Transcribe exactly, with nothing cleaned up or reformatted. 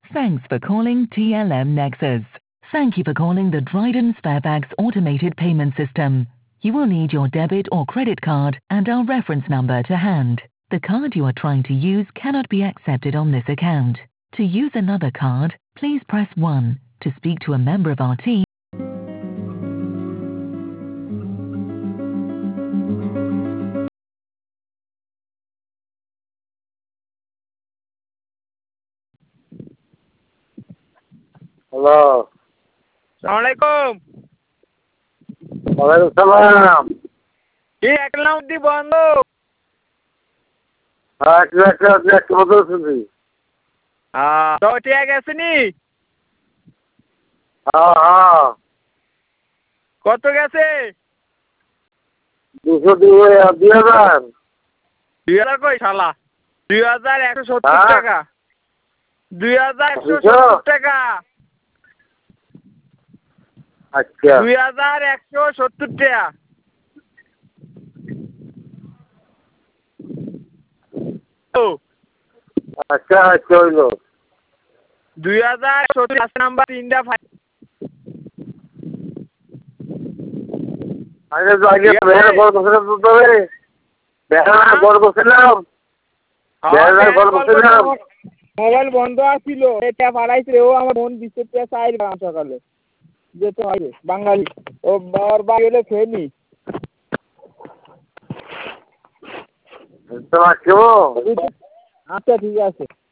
Thanks for calling T L M Nexus. Thank you for calling the Dryden Sparebags automated payment system. You will need your debit or credit card and our reference number to hand. The card you are trying to use cannot be accepted on this account. To use another card, please press one. To speak to a member of our team. Hello. Assalamualaikum. Waalaikumsalam. কি একলাম দি বন্ধ আচ্ছা আচ্ছা আচ্ছা কত শুনছি হ্যাঁ তো ঠিক আছে নি হ্যাঁ হ্যাঁ কত গেছে দুশো দুই দুই হাজার দুই হাজার কই শালা দুই হাজার একশো সত্তর টাকা দুই হাজার একশো সত্তর টাকা আচ্ছা দুই হাজার একশো সত্তর টাকা আচ্ছা আচ্ছা হইল দুই হাজার সত্তর পাঁচ নাম্বার তিনটা ফাইল আগে তো আগে বেহারা কল করছিলাম তো তবে বেহারা কল করছিলাম বেহারা কল করছিলাম মোবাইল বন্ধ আছিল এটা পাঠাইছে ও আমার ফোন দিচ্ছে চাই সকালে যেতে হবে বাঙালি ও ওর বাড়ি হলে ফেনি তোমার কেউ আচ্ছা ঠিক আছে